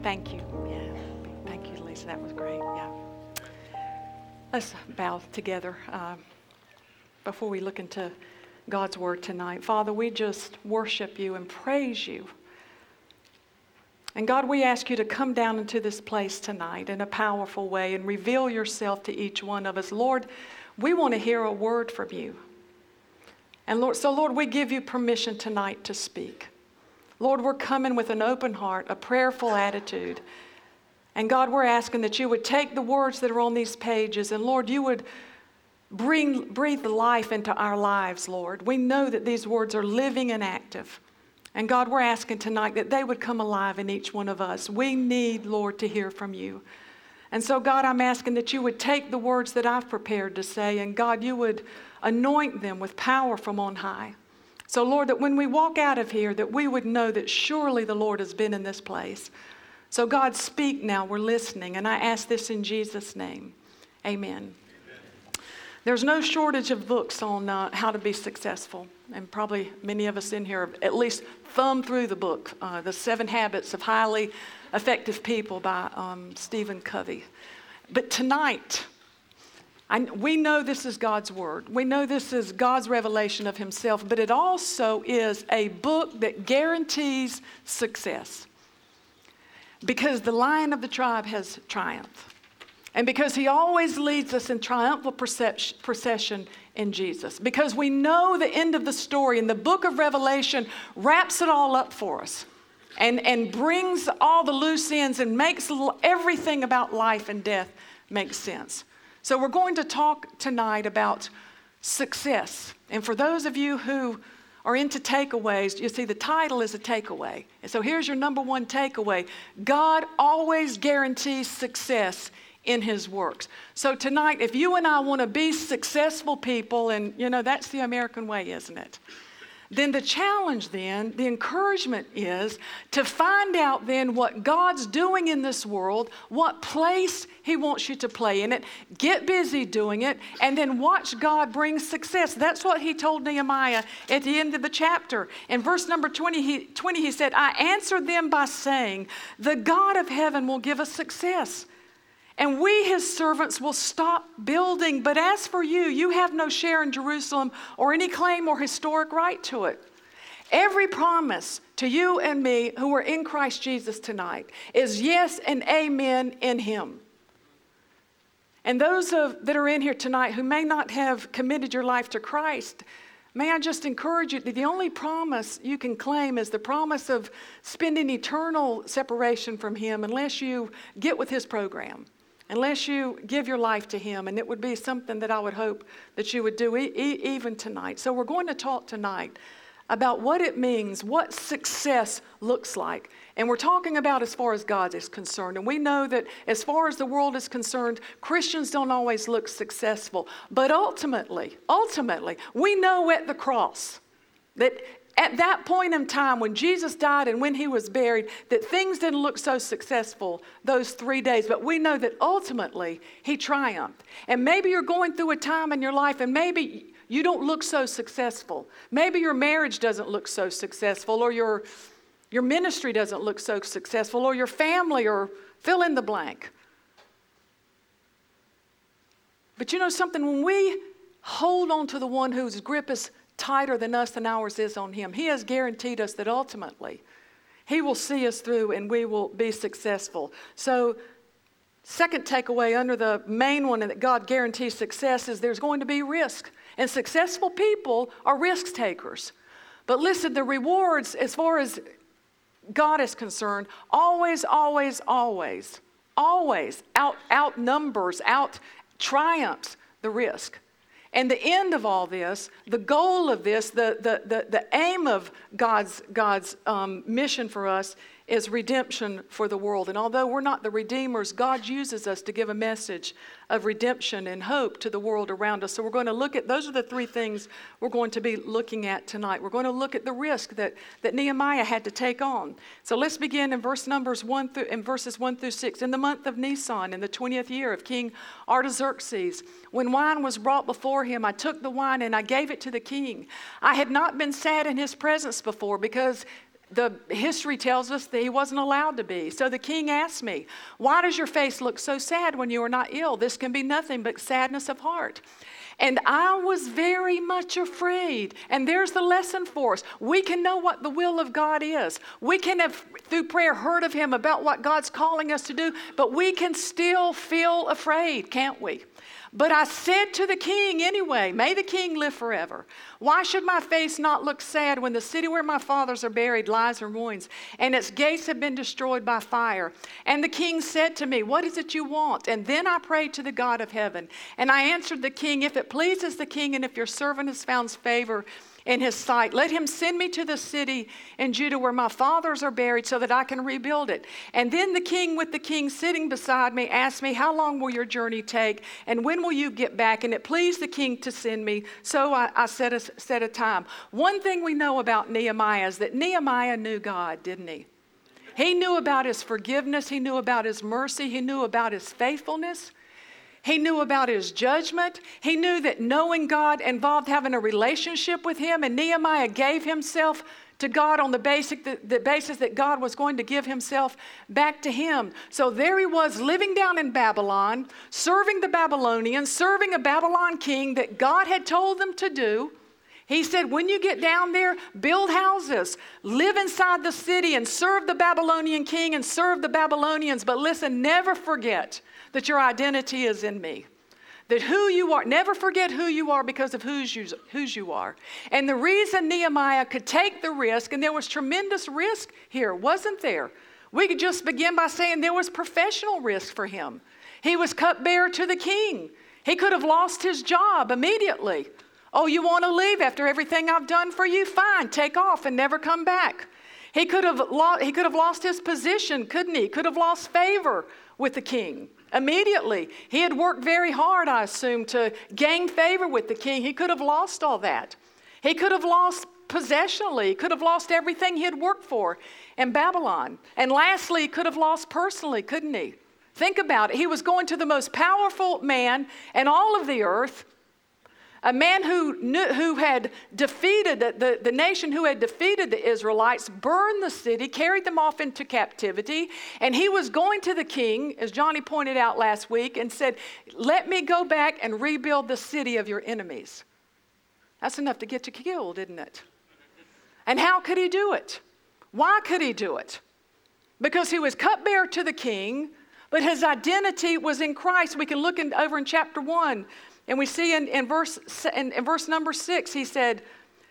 Thank you. Yeah. Thank you, Lisa. That was great. Yeah. Let's bow together before we look into God's Word tonight. Father, we just worship you and praise you. And God, we ask you to come down into this place tonight in a powerful way and reveal yourself to each one of us. Lord, we want to hear a word from you. And Lord, we give you permission tonight to speak. Lord, we're coming with an open heart, a prayerful attitude. And God, we're asking that you would take the words that are on these pages and Lord, you would breathe life into our lives, Lord. We know that these words are living and active. And God, we're asking tonight that they would come alive in each one of us. We need, Lord, to hear from you. And so, God, I'm asking that you would take the words that I've prepared to say, and God, you would anoint them with power from on high. So, Lord, that when we walk out of here, that we would know that surely the Lord has been in this place. So, God, speak now. We're listening. And I ask this in Jesus' name. Amen. There's no shortage of books on how to be successful. And probably many of us in here have at least thumbed through the book, The 7 Habits of Highly Effective People by Stephen Covey. But tonight, we know this is God's Word. We know this is God's revelation of Himself, but it also is a book that guarantees success. Because the Lion of the tribe has triumphed. And because He always leads us in triumphal procession in Jesus. Because we know the end of the story, and the book of Revelation wraps it all up for us. And brings all the loose ends and makes everything about life and death make sense. So we're going to talk tonight about success. And for those of you who are into takeaways, you see the title is a takeaway. And so here's your number one takeaway. God always guarantees success in His works. So tonight, if you and I want to be successful people, and you know, that's the American way, isn't it? Then the challenge then, the encouragement is to find out then what God's doing in this world, what place He wants you to play in it, get busy doing it, and then watch God bring success. That's what He told Nehemiah at the end of the chapter. In verse number 20, he said, I answered them by saying, the God of heaven will give us success. And we, His servants, will stop building. But as for you, you have no share in Jerusalem or any claim or historic right to it. Every promise to you and me who are in Christ Jesus tonight is yes and amen in Him. And those that are in here tonight who may not have committed your life to Christ, may I just encourage you that the only promise you can claim is the promise of spending eternal separation from Him unless you get with His program. Unless you give your life to Him, and it would be something that I would hope that you would do even tonight. So we're going to talk tonight about what it means, what success looks like. And we're talking about as far as God is concerned. And we know that as far as the world is concerned, Christians don't always look successful. But ultimately, we know at the cross that at that point in time when Jesus died and when He was buried, that things didn't look so successful those 3 days. But we know that ultimately He triumphed. And maybe you're going through a time in your life and maybe you don't look so successful. Maybe your marriage doesn't look so successful, or your ministry doesn't look so successful, or your family, or fill in the blank. But you know something? When we hold on to the one whose grip is tighter than us than ours is on Him, He has guaranteed us that ultimately He will see us through and we will be successful. So, second takeaway under the main one that God guarantees success is there's going to be risk. And successful people are risk takers. But listen, the rewards as far as God is concerned always outnumbers, out-triumphs the risk. And the end of all this, the goal of this, the aim of God's mission for us is redemption for the world. And although we're not the redeemers, God uses us to give a message of redemption and hope to the world around us. So we're going to look at, those are the three things we're going to be looking at tonight. We're going to look at the risk that Nehemiah had to take on. So let's begin in verses 1 through 6. In the month of Nisan, in the 20th year of King Artaxerxes, when wine was brought before him, I took the wine and I gave it to the king. I had not been sad in his presence before, because the history tells us that he wasn't allowed to be. So the king asked me, "Why does your face look so sad when you are not ill? This can be nothing but sadness of heart." And I was very much afraid. And there's the lesson for us. We can know what the will of God is. We can have, through prayer, heard of him about what God's calling us to do, but we can still feel afraid, can't we? But I said to the king anyway, may the king live forever. Why should my face not look sad when the city where my fathers are buried lies in ruins and its gates have been destroyed by fire? And the king said to me, what is it you want? And then I prayed to the God of heaven. And I answered the king, if it pleases the king and if your servant has found favor in his sight, let him send me to the city in Judah where my fathers are buried so that I can rebuild it. And then the king, with the king sitting beside me, asked me, how long will your journey take? And when will you get back? And it pleased the king to send me. So I set a time. One thing we know about Nehemiah is that Nehemiah knew God, didn't he? He knew about his forgiveness. He knew about his mercy. He knew about his faithfulness. He knew about his judgment. He knew that knowing God involved having a relationship with him, and Nehemiah gave himself to God on the basis that God was going to give himself back to him. So there he was, living down in Babylon, serving the Babylonians, serving a Babylon king that God had told them to do. He said, when you get down there, build houses, live inside the city and serve the Babylonian king and serve the Babylonians. But listen, never forget that your identity is in me. That who you are, never forget who you are because of whose you are. And the reason Nehemiah could take the risk, and there was tremendous risk here, wasn't there? We could just begin by saying there was professional risk for him. He was cupbearer to the king. He could have lost his job immediately. Oh, you want to leave after everything I've done for you? Fine, take off and never come back. He could have lost his position, couldn't he? Could have lost favor with the king. Immediately. He had worked very hard, I assume, to gain favor with the king. He could have lost all that. He could have lost possessionally. He could have lost everything he had worked for in Babylon. And lastly, he could have lost personally, couldn't he? Think about it. He was going to the most powerful man in all of the earth, a man who had defeated the nation who had defeated the Israelites, burned the city, carried them off into captivity. And he was going to the king, as Johnny pointed out last week, and said, let me go back and rebuild the city of your enemies. That's enough to get you killed, isn't it? And how could he do it? Why could he do it? Because he was cupbearer to the king, but his identity was in Christ. We can look over in chapter 1. And we see in verse number 6, he said,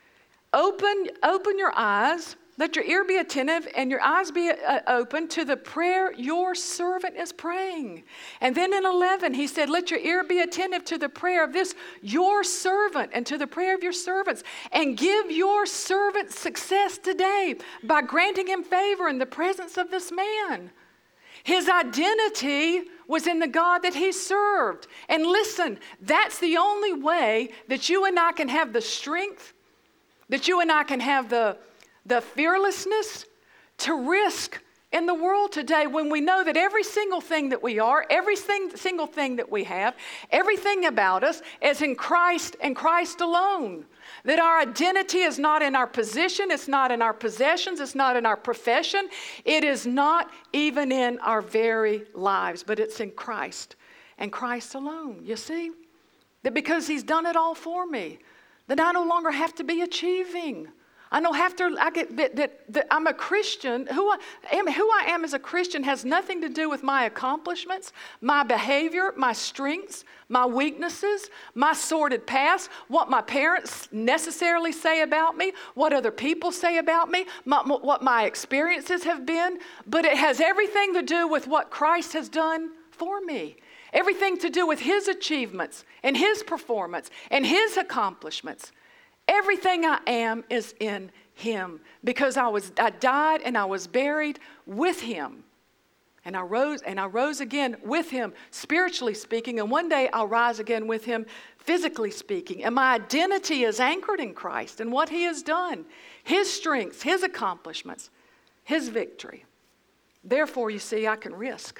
open your eyes, let your ear be attentive and your eyes be open to the prayer your servant is praying. And then in 11, he said, let your ear be attentive to the prayer of this, your servant, and to the prayer of your servants. And give your servant success today by granting him favor in the presence of this man. His identity was in the God that he served. And listen, that's the only way that you and I can have the strength, that you and I can have the fearlessness to risk in the world today when we know that every single thing that we are, every single thing that we have, everything about us is in Christ and Christ alone. That our identity is not in our position, it's not in our possessions, it's not in our profession, it is not even in our very lives, but it's in Christ and Christ alone. You see? That because he's done it all for me, that I no longer have to be achieving. I'm a Christian. Who I am as a Christian has nothing to do with my accomplishments, my behavior, my strengths, my weaknesses, my sordid past, what my parents necessarily say about me, what other people say about me, what my experiences have been. But it has everything to do with what Christ has done for me. Everything to do with his achievements and his performance and his accomplishments. Everything I am is in him because I died and I was buried with him. And I rose again with him, spiritually speaking, and one day I'll rise again with him, physically speaking. And my identity is anchored in Christ and what he has done, his strengths, his accomplishments, his victory. Therefore, you see, I can risk.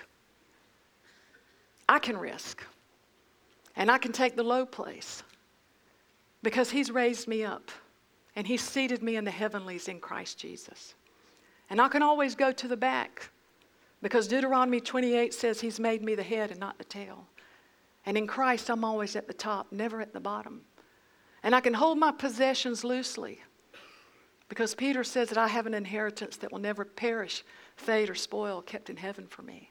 I can risk. And I can take the low place. Because he's raised me up and he's seated me in the heavenlies in Christ Jesus. And I can always go to the back because Deuteronomy 28 says he's made me the head and not the tail. And in Christ, I'm always at the top, never at the bottom. And I can hold my possessions loosely because Peter says that I have an inheritance that will never perish, fade, or spoil, kept in heaven for me.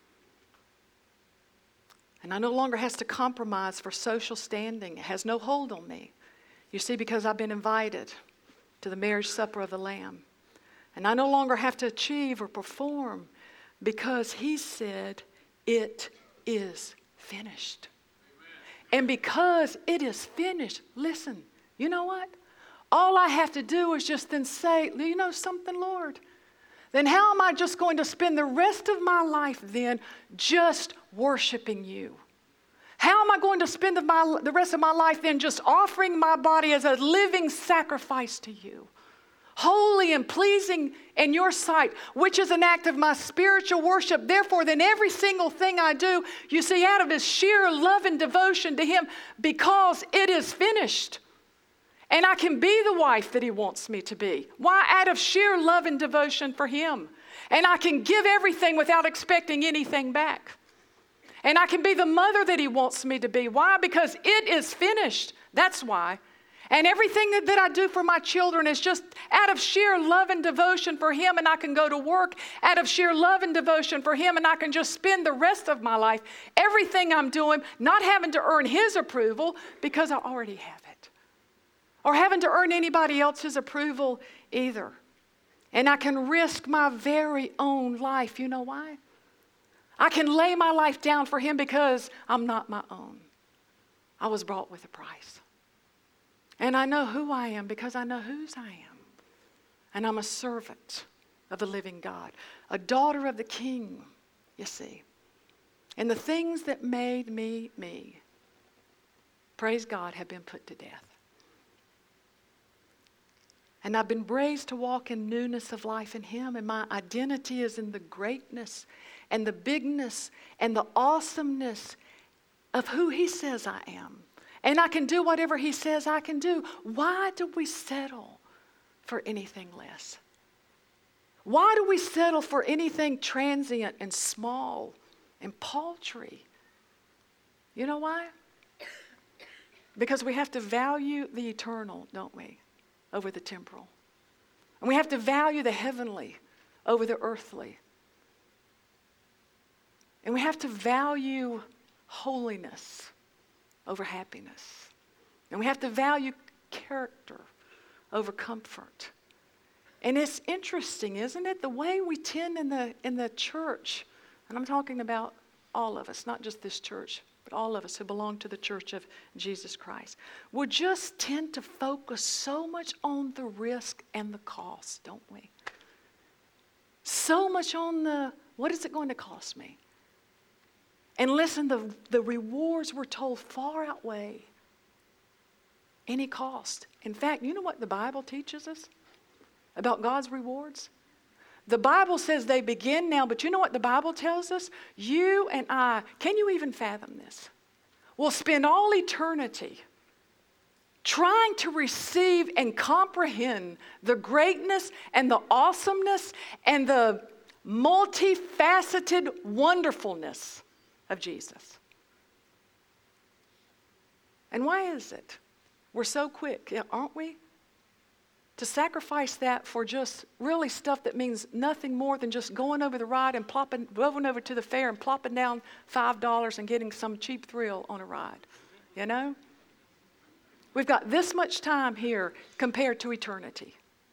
And I no longer have to compromise for social standing. It has no hold on me. You see, because I've been invited to the marriage supper of the Lamb. And I no longer have to achieve or perform because he said, it is finished. Amen. And because it is finished, listen, you know what? All I have to do is just then say, you know something, Lord? Then how am I just going to spend the rest of my life then just worshiping you? How am I going to spend the rest of my life then just offering my body as a living sacrifice to you? Holy and pleasing in your sight, which is an act of my spiritual worship. Therefore, then every single thing I do, you see, out of his sheer love and devotion to him, because it is finished. And I can be the wife that he wants me to be. Why? Out of sheer love and devotion for him. And I can give everything without expecting anything back. And I can be the mother that he wants me to be. Why? Because it is finished. That's why. And everything that I do for my children is just out of sheer love and devotion for him. And I can go to work out of sheer love and devotion for him. And I can just spend the rest of my life, everything I'm doing, not having to earn his approval because I already have it. Or having to earn anybody else's approval either. And I can risk my very own life. You know why? I can lay my life down for him because I'm not my own. I was bought with a price. And I know who I am because I know whose I am. And I'm a servant of the living God. A daughter of the King, you see. And the things that made me me, praise God, have been put to death. And I've been raised to walk in newness of life in him. And my identity is in the greatness and the bigness and the awesomeness of who he says I am. And I can do whatever he says I can do. Why do we settle for anything less? Why do we settle for anything transient and small and paltry? You know why? Because we have to value the eternal, don't we, over the temporal. And we have to value the heavenly over the earthly. And we have to value holiness over happiness. And we have to value character over comfort. And it's interesting, isn't it? The way we tend in the church, and I'm talking about all of us, not just this church, but all of us who belong to the church of Jesus Christ, we just tend to focus so much on the risk and the cost, don't we? So much on what is it going to cost me? And listen, the rewards we're told far outweigh any cost. In fact, you know what the Bible teaches us about God's rewards? The Bible says they begin now, but you know what the Bible tells us? You and I, can you even fathom this? We'll spend all eternity trying to receive and comprehend the greatness and the awesomeness and the multifaceted wonderfulness of Jesus. And why is it? We're so quick, aren't we? To sacrifice that for just really stuff that means nothing more than just going over the ride and going over to the fair and plopping down $5 and getting some cheap thrill on a ride. You know? We've got this much time here compared to eternity.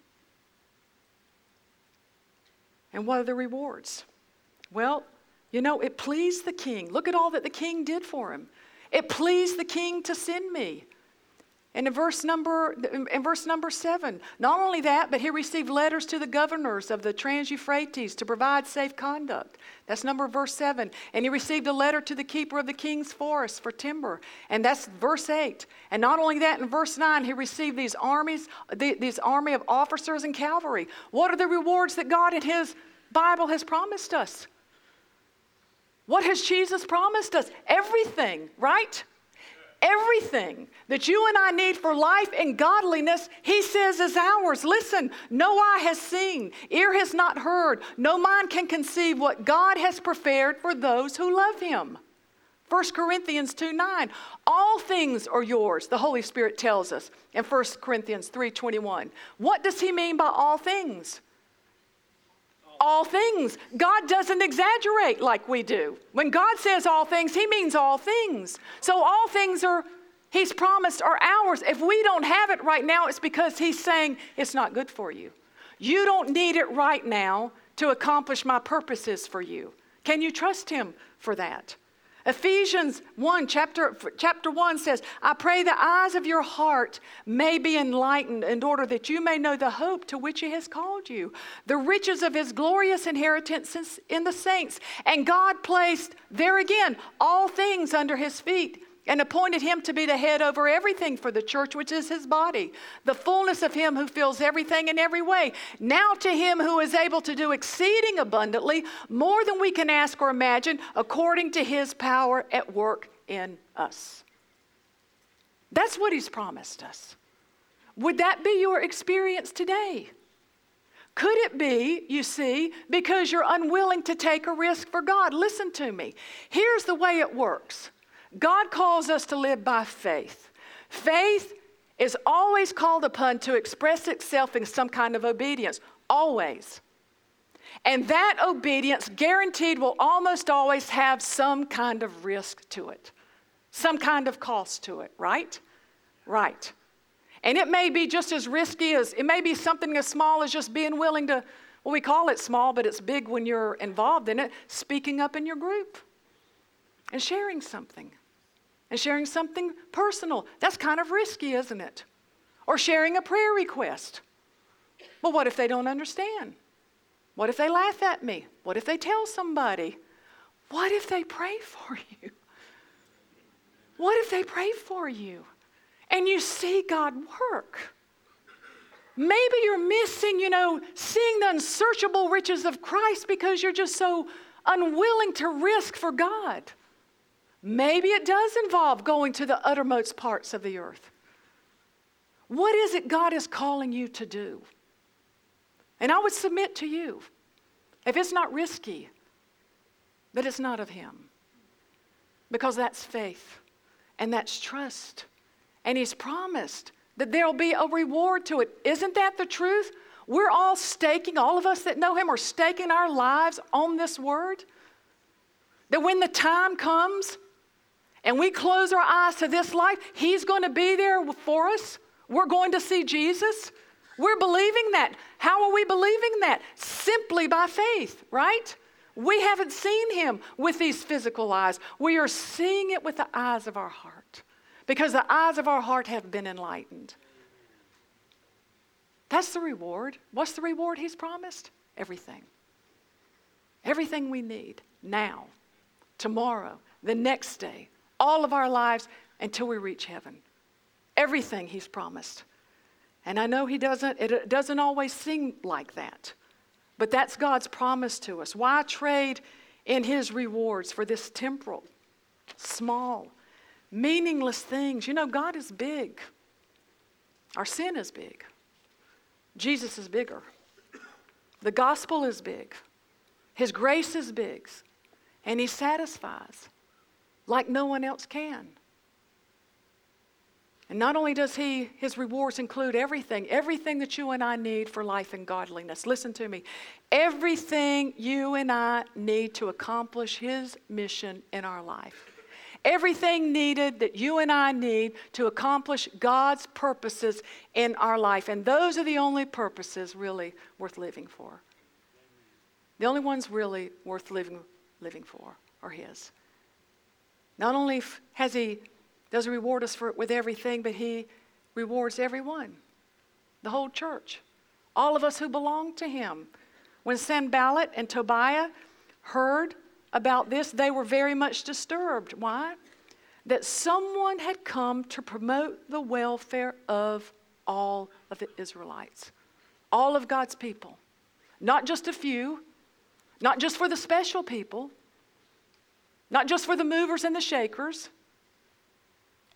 And what are the rewards? Well, you know, it pleased the king. Look at all that the king did for him. It pleased the king to send me. And in verse number 7, not only that, but he received letters to the governors of the Trans-Euphrates to provide safe conduct. That's verse 7. And he received a letter to the keeper of the king's forest for timber. And that's verse 8. And not only that, in verse 9, he received these armies, this army of officers and cavalry. What are the rewards that God in his Bible has promised us? What has Jesus promised us? Everything, right? Everything that you and I need for life and godliness, he says is ours. Listen, no eye has seen, ear has not heard, no mind can conceive what God has prepared for those who love him. 1 Corinthians 2:9, all things are yours, the Holy Spirit tells us in 1 Corinthians 3:21. What does he mean by all things? All things. God doesn't exaggerate like we do. When God says all things, he means all things. So all things he's promised are ours. If we don't have it right now, it's because he's saying it's not good for you. You don't need it right now to accomplish my purposes for you. Can you trust him for that? Ephesians 1, chapter 1 says, I pray the eyes of your heart may be enlightened in order that you may know the hope to which he has called you, the riches of his glorious inheritance in the saints. And God placed, there again, all things under his feet and appointed him to be the head over everything for the church, which is his body, the fullness of him who fills everything in every way. Now to him who is able to do exceeding abundantly, more than we can ask or imagine, according to his power at work in us. That's what he's promised us. Would that be your experience today? Could it be, you see, because you're unwilling to take a risk for God? Listen to me. Here's the way it works. God calls us to live by faith. Faith is always called upon to express itself in some kind of obedience, always. And that obedience, guaranteed, will almost always have some kind of risk to it, some kind of cost to it, right? Right. And it may be just as risky as, it may be something as small as just being willing to, well, we call it small, but it's big when you're involved in it, speaking up in your group and sharing something. And sharing something personal. That's kind of risky, isn't it? Or sharing a prayer request. Well, what if they don't understand? What if they laugh at me? What if they tell somebody? What if they pray for you? What if they pray for you and you see God work? Maybe you're missing, seeing the unsearchable riches of Christ because you're just so unwilling to risk for God. Maybe it does involve going to the uttermost parts of the earth. What is it God is calling you to do? And I would submit to you, if it's not risky, that it's not of him. Because that's faith and that's trust. And he's promised that there'll be a reward to it. Isn't that the truth? We're all staking, all of us that know him are staking our lives on this word. That when the time comes, and we close our eyes to this life, he's going to be there for us. We're going to see Jesus. We're believing that. How are we believing that? Simply by faith, right? We haven't seen him with these physical eyes. We are seeing it with the eyes of our heart because the eyes of our heart have been enlightened. That's the reward. What's the reward he's promised? Everything. Everything we need now, tomorrow, the next day. All of our lives until we reach heaven. Everything he's promised. And I know it doesn't always seem like that. But that's God's promise to us. Why trade in his rewards for this temporal, small, meaningless things? God is big. Our sin is big. Jesus is bigger. The gospel is big. His grace is big. And he satisfies like no one else can. And not only does his rewards include everything that you and I need for life and godliness. Listen to me. Everything you and I need to accomplish his mission in our life. Everything needed that you and I need to accomplish God's purposes in our life. And those are the only purposes really worth living for. The only ones really worth living for are his. Not only does he reward us with everything, but he rewards everyone, the whole church, all of us who belong to him. When Sanballat and Tobiah heard about this, they were very much disturbed. Why? That someone had come to promote the welfare of all of the Israelites, all of God's people, not just a few, not just for the special people, not just for the movers and the shakers.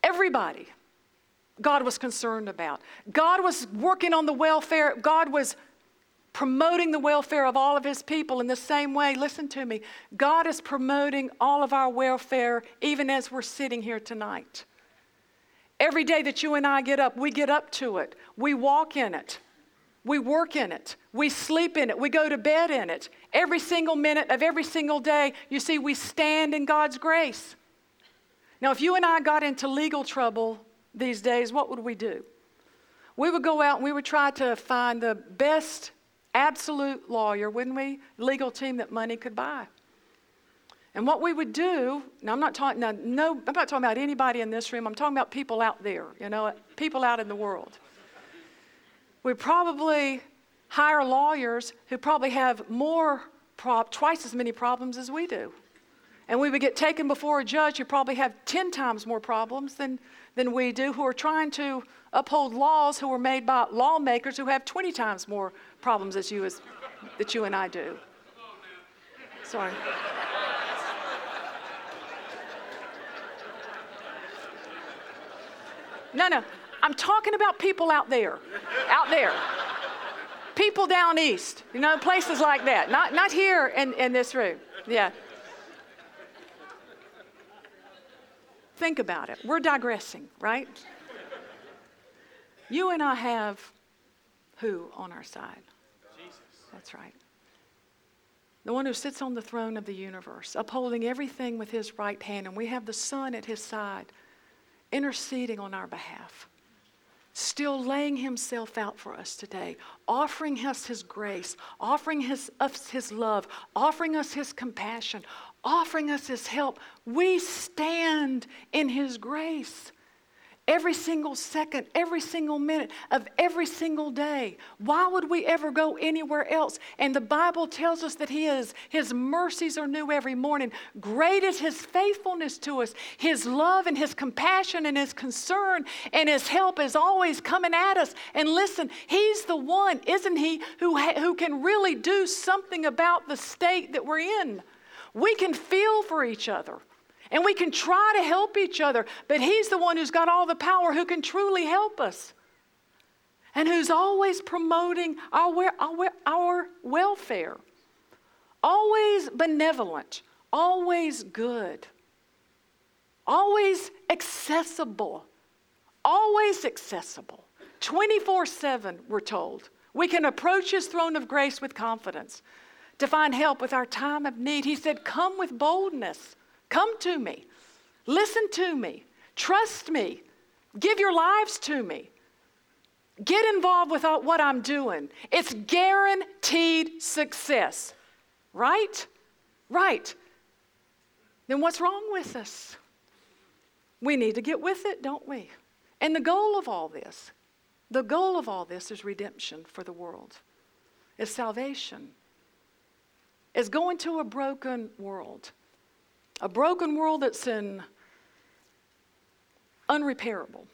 Everybody God was concerned about. God was working on the welfare. God was promoting the welfare of all of his people in the same way. Listen to me. God is promoting all of our welfare even as we're sitting here tonight. Every day that you and I get up, we get up to it. We walk in it. We work in it. We sleep in it. We go to bed in it. Every single minute of every single day, you see, we stand in God's grace. Now, if you and I got into legal trouble these days, what would we do? We would go out and we would try to find the best absolute lawyer, wouldn't we? Legal team that money could buy. And what we would do, now I'm not talking about anybody in this room. I'm talking about people out there, people out in the world. We'd probably hire lawyers who probably have twice as many problems as we do. And we would get taken before a judge who probably have 10 times more problems than we do, who are trying to uphold laws who were made by lawmakers who have 20 times more problems that you and I do. Sorry. No. I'm talking about people out there. People down east, places like that. Not here in this room. Yeah. Think about it. We're digressing, right? You and I have who on our side? Jesus. That's right. The one who sits on the throne of the universe, upholding everything with his right hand, and we have the Son at his side, interceding on our behalf, still laying himself out for us today, offering us his grace, offering us his love, offering us his compassion, offering us his help. We stand in his grace every single second, every single minute of every single day. Why would we ever go anywhere else? And the Bible tells us that his mercies are new every morning. Great is his faithfulness to us. His love and his compassion and his concern and his help is always coming at us. And listen, he's the one, isn't he, who can really do something about the state that we're in. We can feel for each other. And we can try to help each other, but he's the one who's got all the power, who can truly help us. And who's always promoting our welfare. Always benevolent, always good, always accessible, 24/7, we're told. We can approach his throne of grace with confidence to find help with our time of need. He said, come with boldness. Come to me. Listen to me. Trust me. Give your lives to me. Get involved with what I'm doing. It's guaranteed success. Right? Right. Then what's wrong with us? We need to get with it, don't we? And the goal of all this is redemption for the world. It's salvation. It's going to a broken world. A broken world that's unrepairable.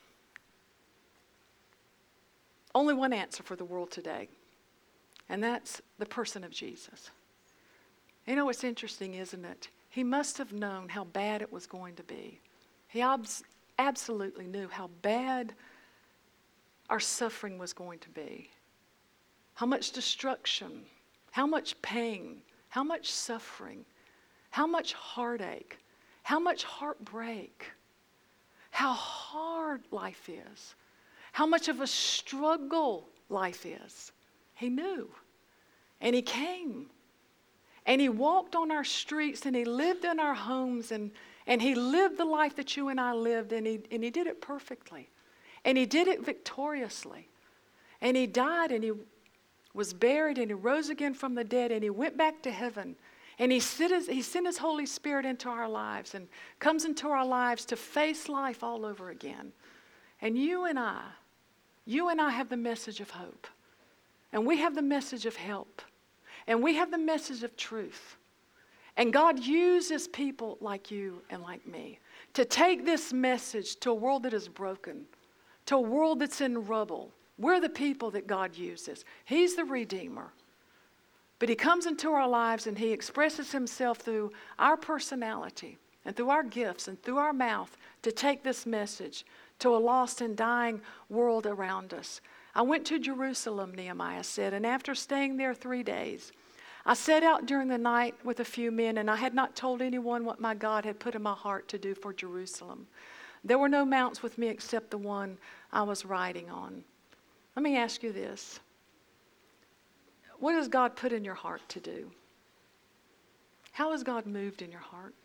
Only one answer for the world today, and that's the person of Jesus. It's interesting, isn't it? He must have known how bad it was going to be. He absolutely knew how bad our suffering was going to be. How much destruction, how much pain, how much suffering, how much heartache, how much heartbreak, how hard life is, how much of a struggle life is. He knew. And he came. And he walked on our streets and he lived in our homes and he lived the life that you and I lived and he did it perfectly. And he did it victoriously. And he died and he was buried and he rose again from the dead and he went back to heaven. And he sent his Holy Spirit into our lives and comes into our lives to face life all over again. And you and I have the message of hope. And we have the message of help. And we have the message of truth. And God uses people like you and like me to take this message to a world that is broken, to a world that's in rubble. We're the people that God uses. He's the Redeemer. But he comes into our lives and he expresses himself through our personality, and through our gifts and through our mouth to take this message to a lost and dying world around us. I went to Jerusalem, Nehemiah said, and after staying there 3 days, I set out during the night with a few men, and I had not told anyone what my God had put in my heart to do for Jerusalem. There were no mounts with me except the one I was riding on. Let me ask you this. What has God put in your heart to do? How has God moved in your heart?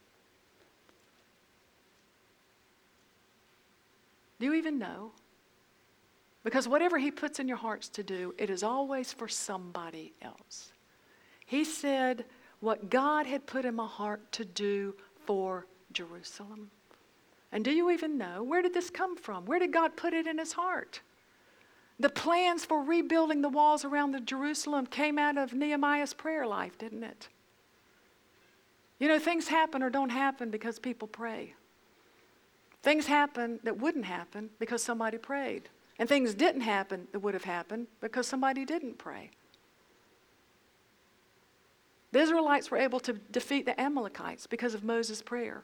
Do you even know? Because whatever He puts in your hearts to do, it is always for somebody else. He said what God had put in my heart to do for Jerusalem. And do you even know, where did this come from? Where did God put it in His heart? The plans for rebuilding the walls around the Jerusalem came out of Nehemiah's prayer life, didn't it? You know, things happen or don't happen because people pray. Things happen that wouldn't happen because somebody prayed. And things didn't happen that would have happened because somebody didn't pray. The Israelites were able to defeat the Amalekites because of Moses' prayer.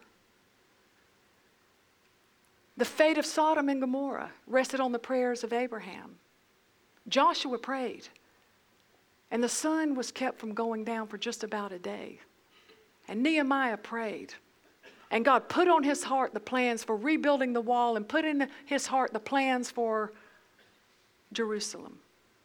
The fate of Sodom and Gomorrah rested on the prayers of Abraham. Joshua prayed, and the sun was kept from going down for just about a day. And Nehemiah prayed, and God put on his heart the plans for rebuilding the wall and put in his heart the plans for Jerusalem.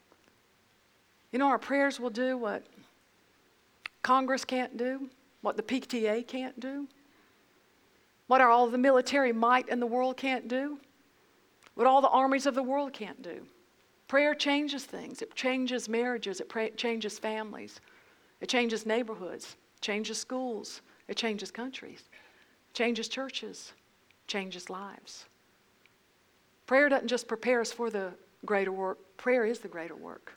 You know, our prayers will do what Congress can't do, what the PTA can't do, what all the military might in the world can't do, what all the armies of the world can't do. Prayer changes things. It changes marriages. It changes families. It changes neighborhoods. It changes schools. It changes countries. It changes churches. It changes lives. Prayer doesn't just prepare us for the greater work. Prayer is the greater work.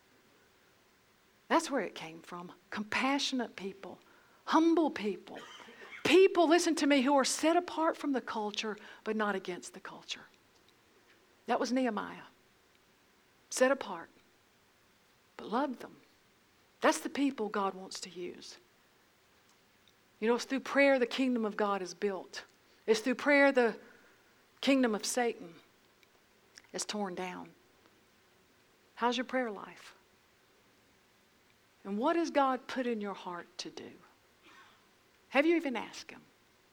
That's where it came from. Compassionate people, humble people, people, listen to me, who are set apart from the culture but not against the culture. That was Nehemiah. Set apart, but loved them. That's the people God wants to use. You know, it's through prayer the kingdom of God is built. It's through prayer the kingdom of Satan is torn down. How's your prayer life? And what has God put in your heart to do? Have you even asked Him?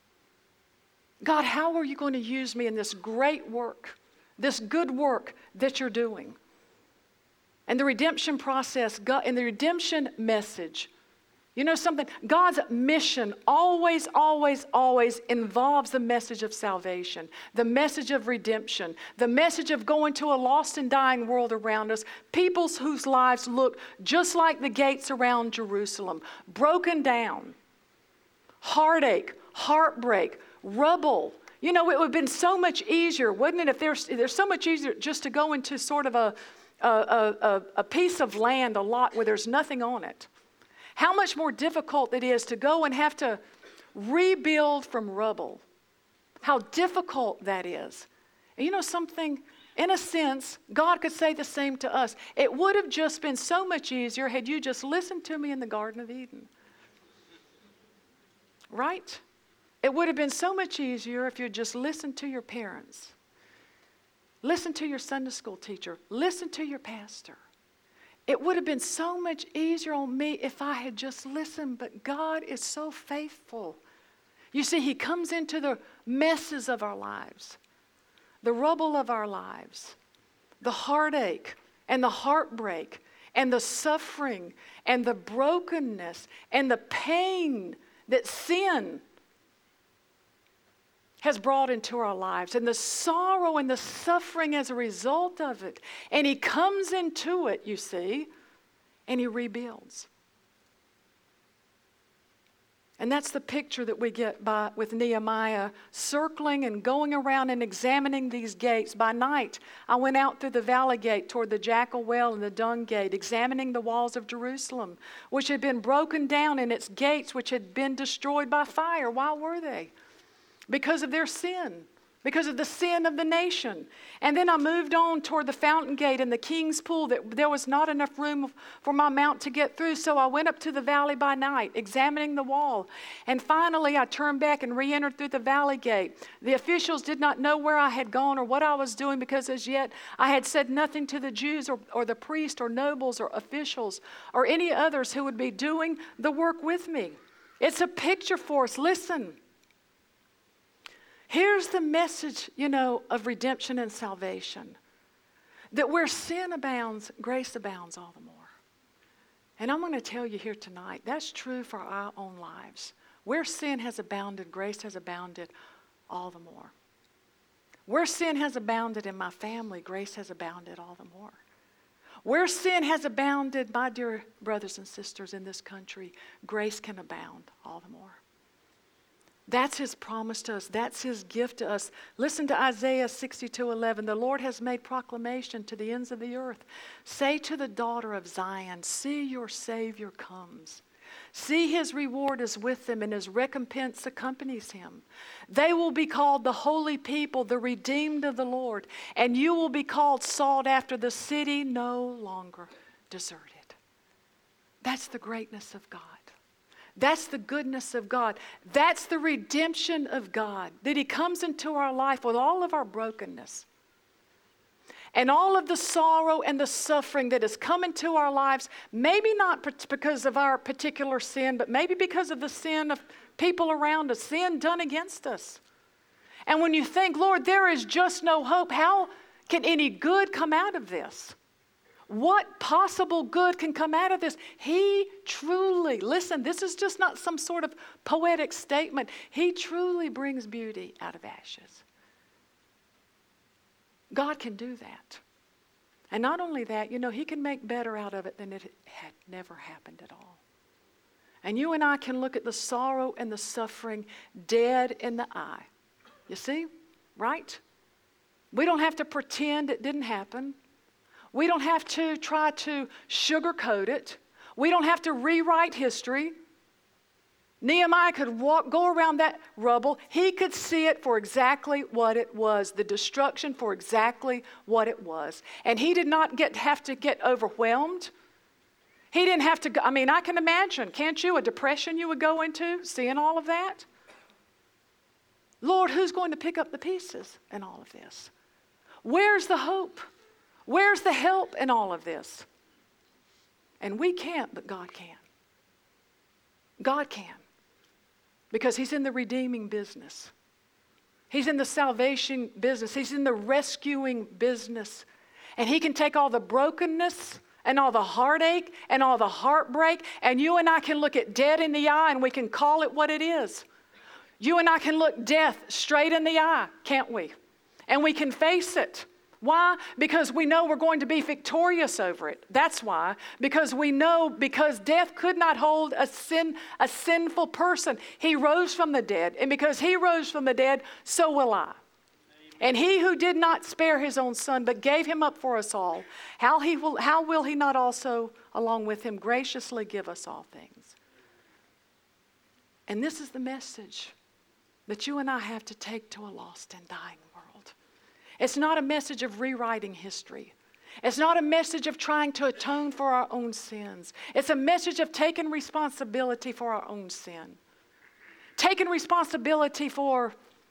God, how are you going to use me in this great work, this good work that you're doing? And the redemption process, God, and the redemption message. You know something? God's mission always, always, always involves the message of salvation, the message of redemption, the message of going to a lost and dying world around us, people whose lives look just like the gates around Jerusalem, broken down, heartache, heartbreak, rubble. You know, it would have been so much easier, wouldn't it, if there's so much easier just to go into sort of a piece of land, a lot where there's nothing on it. How much more difficult it is to go and have to rebuild from rubble. How difficult that is. And you know something? In a sense, God could say the same to us. It would have just been so much easier had you just listened to me in the Garden of Eden. Right? It would have been so much easier if you just listened to your parents. Listen to your Sunday school teacher. Listen to your pastor. It would have been so much easier on me if I had just listened, but God is so faithful. You see, He comes into the messes of our lives, the rubble of our lives, the heartache and the heartbreak and the suffering and the brokenness and the pain that sin has brought into our lives, and the sorrow and the suffering as a result of it. And He comes into it, you see, and He rebuilds. And that's the picture that we get with Nehemiah circling and going around and examining these gates. By night, I went out through the valley gate toward the Jackal Well and the Dung Gate, examining the walls of Jerusalem, which had been broken down, and its gates, which had been destroyed by fire. Why were they? Because of their sin. because of the sin of the nation. And then I moved on toward the fountain gate and the king's pool. That there was not enough room for my mount to get through, so I went up to the valley by night, examining the wall. And finally I turned back and re-entered through the valley gate. The officials did not know where I had gone or what I was doing, because as yet I had said nothing to the Jews or the priests or nobles or officials or any others who would be doing the work with me. It's a picture for us. Listen. Here's the message, of redemption and salvation. That where sin abounds, grace abounds all the more. And I'm going to tell you here tonight, that's true for our own lives. Where sin has abounded, grace has abounded all the more. Where sin has abounded in my family, grace has abounded all the more. Where sin has abounded, my dear brothers and sisters in this country, grace can abound all the more. That's His promise to us. That's His gift to us. Listen to Isaiah 62:11. The Lord has made proclamation to the ends of the earth. Say to the daughter of Zion, see, your Savior comes. See, His reward is with them, and His recompense accompanies Him. They will be called the holy people, the redeemed of the Lord, and you will be called sought after, the city no longer deserted. That's the greatness of God. That's the goodness of God. That's the redemption of God. That He comes into our life with all of our brokenness and all of the sorrow and the suffering that has come into our lives, maybe not because of our particular sin, but maybe because of the sin of people around us, sin done against us. And when you think, Lord, there is just no hope, how can any good come out of this? What possible good can come out of this? He truly, listen, this is just not some sort of poetic statement. He truly brings beauty out of ashes. God can do that. And not only that, He can make better out of it than it had never happened at all. And you and I can look at the sorrow and the suffering dead in the eye. You see? Right? We don't have to pretend it didn't happen. We don't have to try to sugarcoat it. We don't have to rewrite history. Nehemiah could go around that rubble. He could see it for exactly what it was, the destruction for exactly what it was. And he did not have to get overwhelmed. He didn't have to go, I can imagine, can't you, a depression you would go into seeing all of that? Lord, who's going to pick up the pieces in all of this? Where's the hope? Where's the help in all of this? And we can't, but God can. God can. Because He's in the redeeming business. He's in the salvation business. He's in the rescuing business. And He can take all the brokenness and all the heartache and all the heartbreak, and you and I can look it dead in the eye and we can call it what it is. You and I can look death straight in the eye, can't we? And we can face it. Why? Because we know we're going to be victorious over it. That's why. Because we know, because death could not hold a sinful person. He rose from the dead. And because He rose from the dead, so will I. And He who did not spare His own Son, but gave Him up for us all, how will He not also, along with Him, graciously give us all things? And this is the message that you and I have to take to a lost and dying world. It's not a message of rewriting history. It's not a message of trying to atone for our own sins. It's a message of taking responsibility for our own sin. Taking responsibility for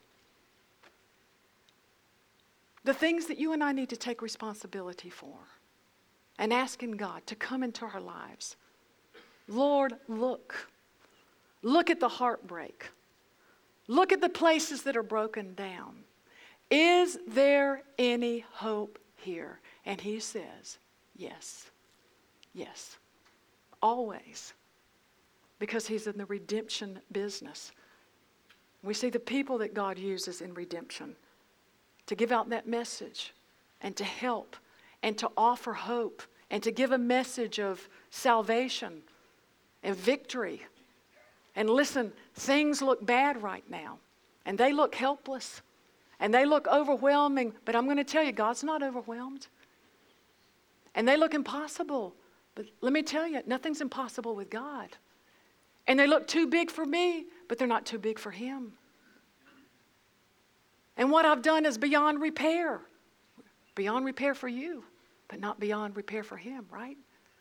the things that you and I need to take responsibility for. And asking God to come into our lives. Lord, look. Look at the heartbreak. Look at the places that are broken down. Is there any hope here? And He says, yes. Yes. Always. Because He's in the redemption business. We see the people that God uses in redemption to give out that message and to help and to offer hope and to give a message of salvation and victory. And listen, things look bad right now and they look helpless. And they look overwhelming, but I'm going to tell you, God's not overwhelmed. And they look impossible, but let me tell you, nothing's impossible with God. And they look too big for me, but they're not too big for Him. And what I've done is beyond repair. Beyond repair for you, but not beyond repair for him, right?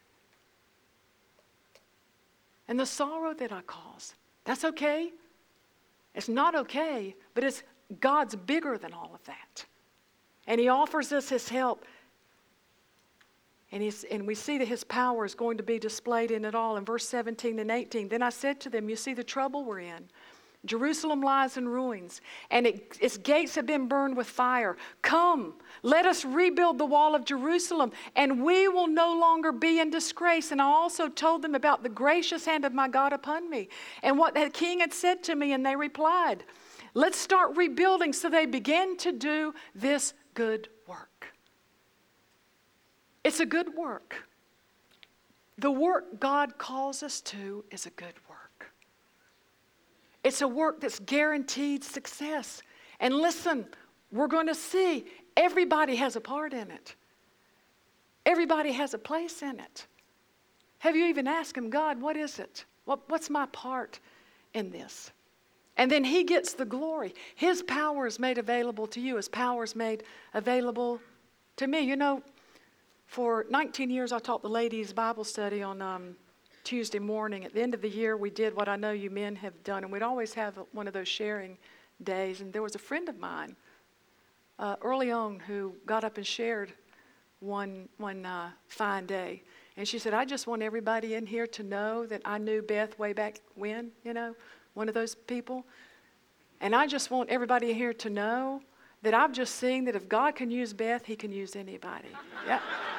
And the sorrow that I cause, that's okay. It's not okay, but it's God's bigger than all of that. And he offers us his help. And we see that his power is going to be displayed in it all. In verse 17 and 18, then I said to them, you see the trouble we're in. Jerusalem lies in ruins, and its gates have been burned with fire. Come, let us rebuild the wall of Jerusalem, and we will no longer be in disgrace. And I also told them about the gracious hand of my God upon me, and what the king had said to me, and they replied, let's start rebuilding. So they began to do this good work. It's a good work. The work God calls us to is a good work. It's a work that's guaranteed success. And listen, we're going to see everybody has a part in it. Everybody has a place in it. Have you even asked him, God, what is it? What's my part in this? And then he gets the glory. His power is made available to you. His power is made available to me. You know, for 19 years I taught the ladies' Bible study on Tuesday morning. At the end of the year, we did what I know you men have done, and we'd always have one of those sharing days. And there was a friend of mine early on who got up and shared one fine day. And she said, I just want everybody in here to know that I knew Beth way back when, you know, one of those people. And I just want everybody in here to know that I've just seen that if God can use Beth, he can use anybody. Yeah.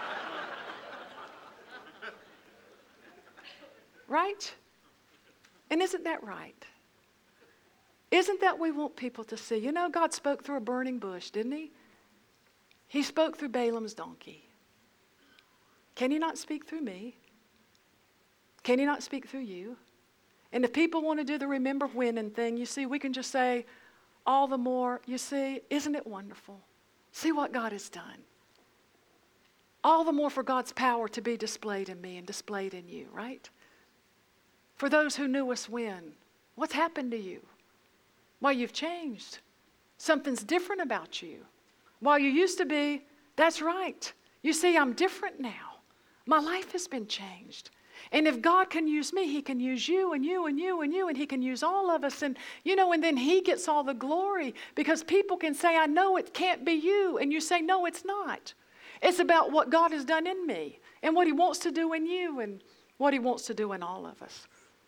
Right? And isn't that right? Isn't that we want people to see? You know, God spoke through a burning bush, didn't he? He spoke through Balaam's donkey. Can he not speak through me? Can he not speak through you? And if people want to do the remember when and thing, you see, we can just say, all the more, you see, isn't it wonderful? See what God has done. All the more for God's power to be displayed in me and displayed in you, right? For those who knew us when, what's happened to you? Well, you've changed. Something's different about you. While you used to be, that's right. You see, I'm different now. My life has been changed. And if God can use me, he can use you and you and you and you, and he can use all of us. And, you know, and then he gets all the glory, because people can say, I know it can't be you. And you say, no, it's not. It's about what God has done in me and what he wants to do in you and what he wants to do in all of us.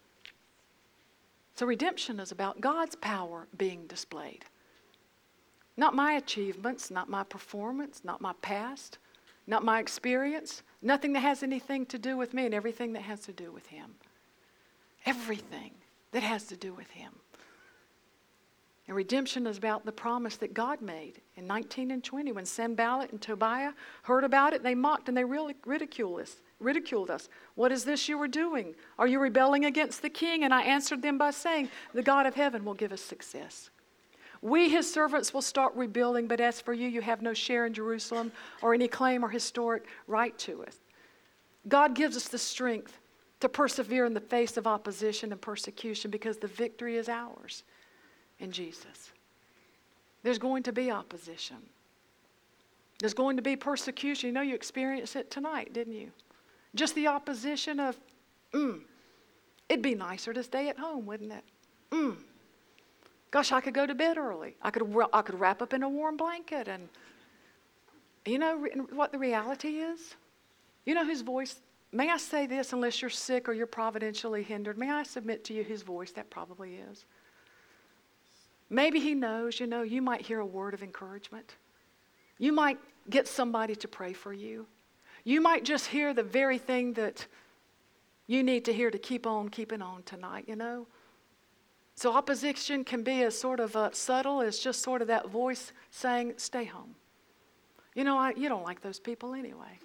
So redemption is about God's power being displayed. Not my achievements, not my performance, not my past, not my experience, nothing that has anything to do with me, and everything that has to do with him. Everything that has to do with him. And redemption is about the promise that God made in 19 and 20. When Sanballat and Tobiah heard about it, they mocked and they really ridiculed us. What is this you are doing? Are you rebelling against the king? And I answered them by saying, the God of heaven will give us success. We, his servants, will start rebuilding, but as for you, you have no share in Jerusalem or any claim or historic right to it. God gives us the strength to persevere in the face of opposition and persecution, because the victory is ours in Jesus. There's going to be opposition. There's going to be persecution. You know, you experienced it tonight, didn't you? Just the opposition of, it'd be nicer to stay at home, wouldn't it? Gosh, I could go to bed early. I could wrap up in a warm blanket. And you know what the reality is? You know whose voice, may I say this, unless you're sick or you're providentially hindered, may I submit to you whose voice that probably is? Maybe he knows, you know, you might hear a word of encouragement. You might get somebody to pray for you. You might just hear the very thing that you need to hear to keep on keeping on tonight, you know. So opposition can be as sort of subtle as just sort of that voice saying, stay home. You know, you don't like those people anyway.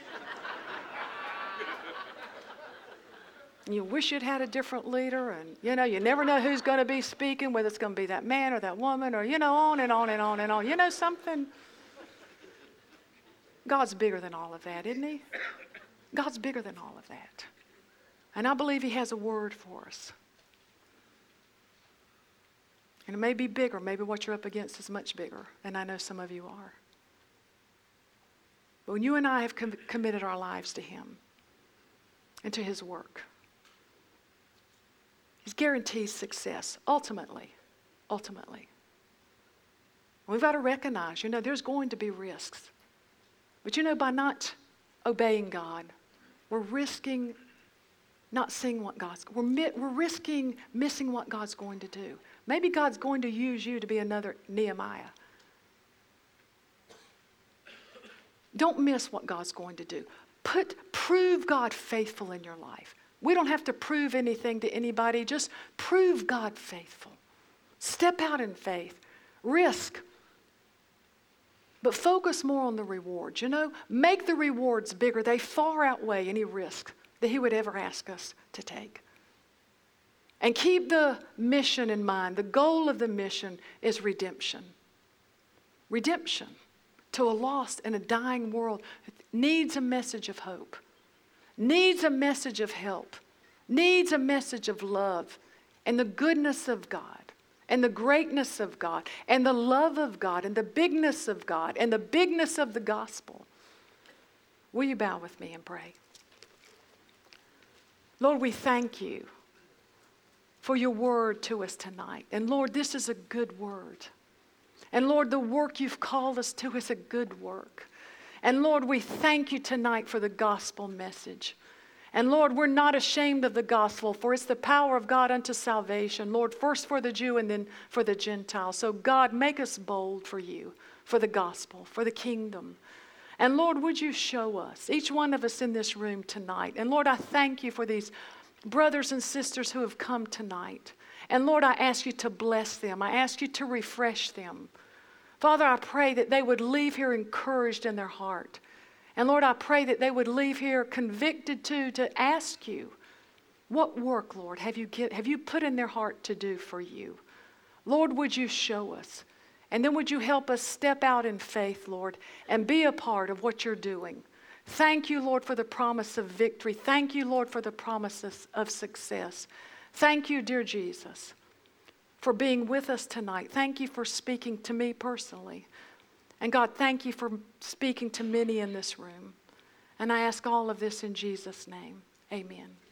You wish you'd had a different leader, and, you know, you never know who's going to be speaking, whether it's going to be that man or that woman or, you know, on and on and on and on. You know something? God's bigger than all of that, isn't he? God's bigger than all of that. And I believe he has a word for us. And it may be bigger. Maybe what you're up against is much bigger. And I know some of you are. But when you and I have committed our lives to Him and to His work, He guarantees success, ultimately. Ultimately. We've got to recognize, there's going to be risks. But by not obeying God, we're risking not seeing what we're risking missing what God's going to do. Maybe God's going to use you to be another Nehemiah. Don't miss what God's going to do. Prove God faithful in your life. We don't have to prove anything to anybody. Just prove God faithful. Step out in faith. Risk. But focus more on the rewards. Make the rewards bigger. They far outweigh any risk that He would ever ask us to take. And keep the mission in mind. The goal of the mission is redemption. Redemption to a lost and a dying world needs a message of hope, needs a message of help, needs a message of love and the goodness of God and the greatness of God and the love of God and the bigness of God and the bigness of the gospel. Will you bow with me and pray? Lord, we thank You for Your word to us tonight. And Lord, this is a good word. And Lord, the work You've called us to is a good work. And Lord, we thank You tonight for the gospel message. And Lord, we're not ashamed of the gospel, for it's the power of God unto salvation. Lord, first for the Jew and then for the Gentile. So God, make us bold for You, for the gospel, for the kingdom. And Lord, would You show us, each one of us in this room tonight. And Lord, I thank You for these brothers and sisters who have come tonight. And Lord, I ask You to bless them. I ask You to refresh them. Father, I pray that they would leave here encouraged in their heart. And Lord, I pray that they would leave here convicted to ask You, what work, Lord, have you put in their heart to do for You? Lord, would You show us? And then would You help us step out in faith, Lord, and be a part of what You're doing? Thank You, Lord, for the promise of victory. Thank You, Lord, for the promises of success. Thank You, dear Jesus, for being with us tonight. Thank You for speaking to me personally. And God, thank You for speaking to many in this room. And I ask all of this in Jesus' name. Amen.